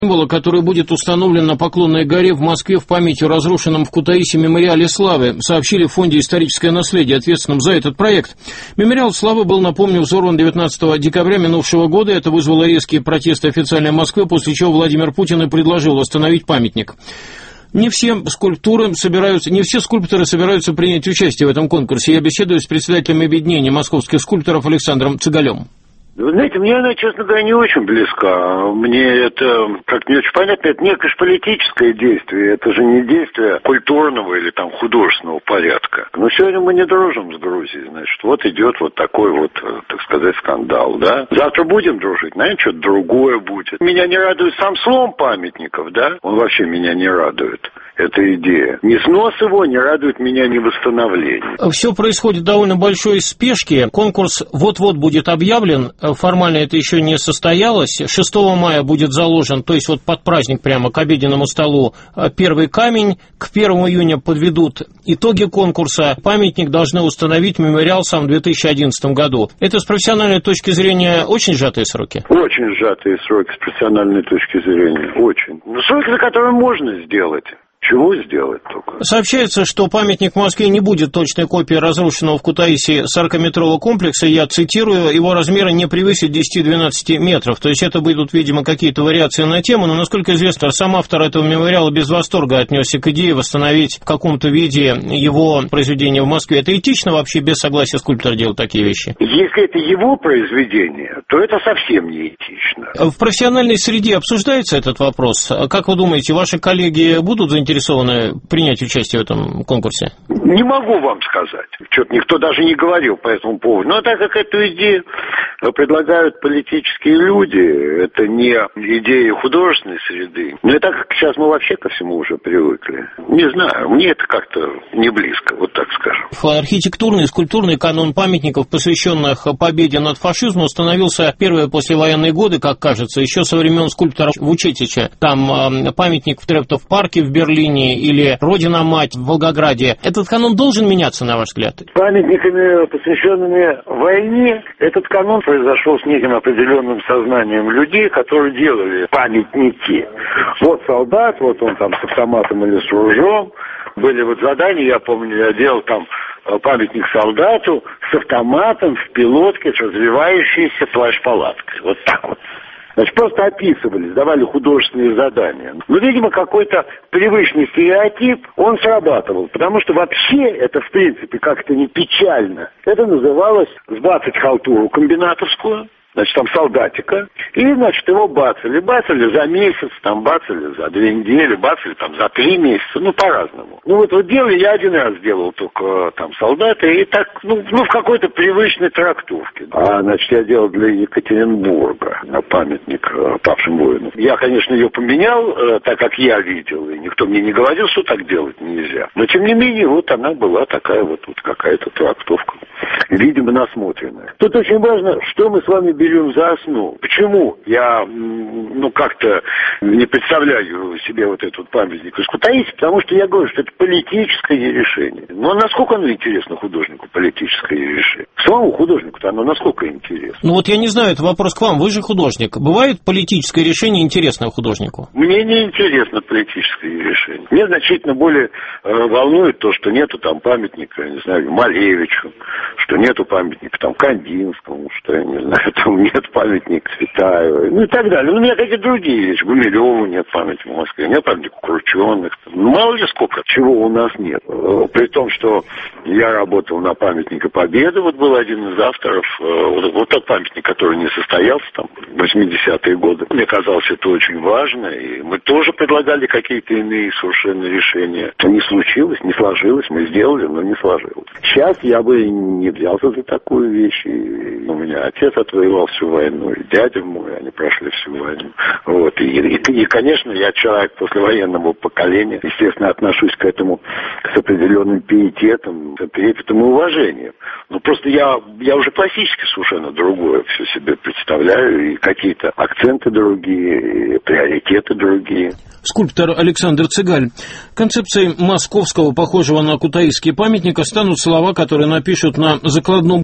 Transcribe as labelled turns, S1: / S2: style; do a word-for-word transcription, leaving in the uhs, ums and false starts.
S1: символа, который будет установлен на Поклонной горе в Москве в память о разрушенном в Кутаиси мемориале славы, сообщили в Фонде «Историческое наследие», ответственном за этот проект. Мемориал славы был, напомню, взорван девятнадцатого декабря минувшего года. Это вызвало резкие протесты официальной Москвы, после чего Владимир Путин и предложил восстановить памятник. Не все скульптуры собираются, не все скульпторы собираются принять участие в этом конкурсе. Я беседую с председателем объединения московских скульпторов Александром Цыгалем.
S2: Вы знаете, мне она, честно говоря, не очень близка. Мне это, как не очень понятно, это некое же политическое действие. Это же не действие культурного или там художественного порядка. Но сегодня мы не дружим с Грузией, значит. Вот идет вот такой вот, так сказать, скандал, да. Завтра будем дружить, наверное, что-то другое будет. Меня не радует сам слом памятников, да. Он вообще меня не радует. Эта идея. Ни снос его не радует меня, ни восстановление.
S1: Все происходит в довольно большой спешке. Конкурс вот-вот будет объявлен. Формально это еще не состоялось. шестого мая будет заложен, то есть вот под праздник прямо к обеденному столу, первый камень. К первому июня подведут итоги конкурса. Памятник должны установить мемориалсам в две тысячи одиннадцатом году. Это с профессиональной точки зрения очень сжатые сроки?
S2: Очень сжатые сроки с профессиональной точки зрения. Очень. Но сроки, за которые можно сделать. Чего сделать только?
S1: Сообщается, что памятник в Москве не будет точной копией разрушенного в Кутаиси сорокаметрового комплекса. Я цитирую, его размеры не превысят десять-двенадцать метров. То есть это будут, видимо, какие-то вариации на тему. Но, насколько известно, сам автор этого мемориала без восторга отнесся к идее восстановить в каком-то виде его произведение в Москве. Это этично вообще без согласия скульптора делать такие вещи?
S2: Если это его произведение, то это совсем не этично.
S1: В профессиональной среде обсуждается этот вопрос. Как вы думаете, ваши коллеги будут заинтересованы принять участие в этом конкурсе?
S2: Не могу вам сказать. Что-то никто даже не говорил по этому поводу. Но так как эту идею предлагают политические люди, это не идея художественной среды. Но и так как сейчас мы вообще ко всему уже привыкли. Не знаю, мне это как-то не близко, вот так скажем.
S1: Архитектурный и скульптурный канон памятников, посвященных победе над фашизмом, установился первые послевоенные годы, как кажется, еще со времен скульптора Вучетича. Там памятник в Трептов-парке в Берлине или Родина-мать в Волгограде. Этот канон должен меняться, на ваш взгляд?
S2: Памятниками, посвященными войне, этот канон произошел с неким определенным сознанием людей, которые делали памятники. Вот солдат, вот он там с автоматом или с ружьем. Были вот задания, я помню, я делал там памятник солдату с автоматом в пилотке с развивающейся плащ-палаткой. Вот так вот. Значит, просто описывали, давали художественные задания. Но, видимо, какой-то привычный стереотип, он срабатывал. Потому что вообще это, в принципе, как-то не печально. Это называлось сбацать халтуру комбинатовскую. Значит, там солдатика, и, значит, его бацали. Бацали за месяц, там, бацали за две недели, бацали там за три месяца, ну, по-разному. Ну, вот, вот делали, я один раз делал только там солдата, и так, ну, ну в какой-то привычной трактовке. А, значит, я делал для Екатеринбурга памятник павшим воинам. Я, конечно, ее поменял, так как я видел, и никто мне не говорил, что так делать нельзя. Но, тем не менее, вот она была такая вот, вот какая-то трактовка. Видимо, насмотренная. Тут очень важно, что мы с вами берем за основу. Почему я, ну, как-то не представляю себе вот этот памятник из Кутаиси, потому что я говорю, что это политическое решение. Но насколько оно интересно художнику, политическое решение? Самому художнику-то оно насколько интересно?
S1: Ну вот я не знаю, это вопрос к вам, вы же художник. Бывает политическое решение интересное художнику?
S2: Мне не интересно политическое решение. Мне значительно более э, волнует то, что нету там памятника, не знаю, Малевичу, что нету памятника там Кандинскому, что, я не знаю, там нет памятника Цветаевой, ну и так далее. Ну, у меня какие-то другие вещи. Гумилеву нет памятника в Москве, нет памятника Крученых. Ну, мало ли сколько, чего у нас нет. При том, что я работал на памятнике Победы, вот был один из авторов, вот, вот тот памятник, который не состоялся, там, в восьмидесятые годы. Мне казалось, это очень важно, и мы тоже предлагали какие-то иные совершенно решения. Это не случилось, не сложилось, мы сделали, но не сложилось. Сейчас я бы не взялся за такую вещь, и у меня отец отвоевал всю войну, и дядя мой, они прошли всю войну. Вот. И, и, и, конечно, я человек послевоенного поколения, естественно, отношусь к этому с определенным пиететом, трепетом и уважением. Но просто я, я уже классически совершенно другое все себе представляю, и какие-то акценты другие, и приоритеты другие.
S1: Скульптор Александр Цыгаль. Концепцией московского, похожего на кутаисский памятника, станут слова, которые напишут на закладном